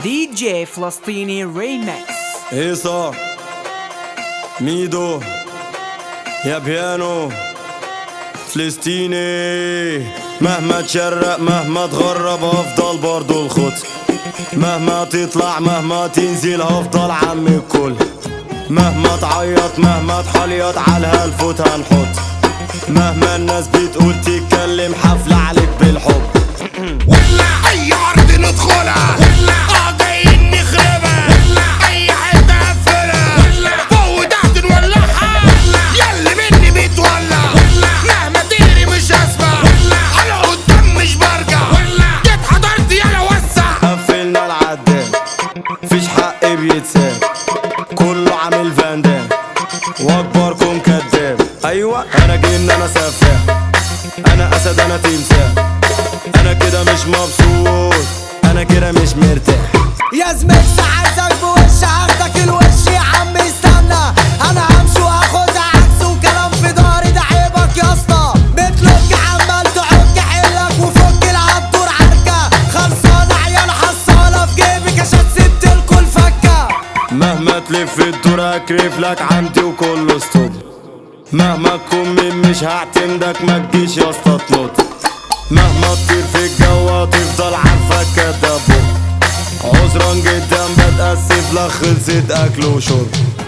دي جي فلسطيني ريمكس. هيصة ميدو يا بيانو فلسطيني. مهما تشرق مهما تغرب هفضل برضو الخط، مهما تطلع مهما تنزل هفضل عم الكل، مهما تعيط مهما تحليط عالهالفوت هنحط، مهما الناس بتقول تتكلم حفلة عليك بالحب. ولا اي ارض ندخلها، ولا جايين نخربها، ولا اي حته نقفلها، فوق وتحت نولعها، ياللي مني بيتولع، مهما تجري مش هسمع، انا قدام مش برجع، جيت حضرت يلا وسع. قفلنا العداد مفيش حق بيتساب، كله عامل فاندام واكبركم كداب. ايوه انا جن انا سفاح، انا اسد انا تمساح، انا كده مش مبسوط انا كده مش مرتاح. يا زميكس عايزك بوش هاخدك الوش يا عم استنى، انا همشي واخدها عكس وكلام في ضهري ده عيبك يا اسطى، بتلوك عمال تعك حلك وفك العطور عركه، خلصانه عيال حصاله في جيبك عشان سبت الكل فكه. مهما تلف الدور اكرف لك عندي وكله ستوب، مهما تكون مش هعتمدك ما تجيش يا اسطى تنط، مهما تطير في الجو تفضل عارفك كدابو. عذرا جدا بتأسف لك خلصت اكل وشرب.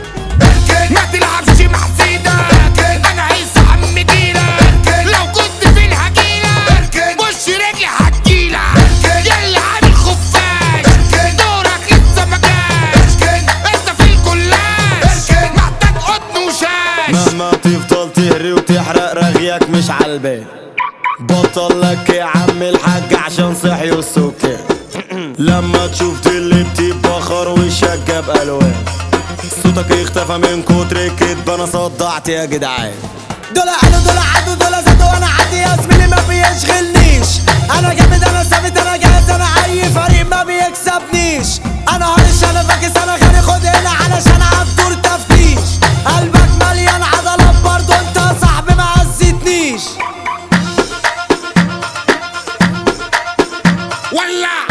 ما تلعبش مع سيدك، انا عايز عم جيلك، لو كنت فين هجيلك، وش رجلي هتجيلك، يلا عامل خفاش، دورك لسه ما جاش، انت في الكلاش محتاج قطن وشاش. مهما تفضل تهري وتحرق رغيك مش عالبال، بطل لك يا عم الحاج عشان صحي والسكر، لما تشوف دل بتبخر وشك جاب الوان، صوتك اختفى من كتر الكدب انا صدعت يا جدعان. دول قالوا دول عدوا دول زادوا انا عادي يا زميلي ما بيشغلنيش، انا جامد انا ثابت انا جاهز انا اي فريق ما بيكسبنيش، انا هرش انا فاكس انا غني خد هنا علشان عالدور تفتيش، قلبك مليان عضلات برضو انت يا صاحبي ما عزتنيش. ولع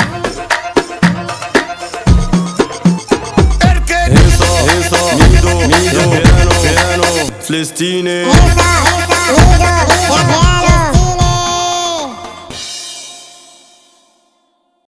هيصة ميدو بيانو فلسطيني. هيصة ميدو يا بيانو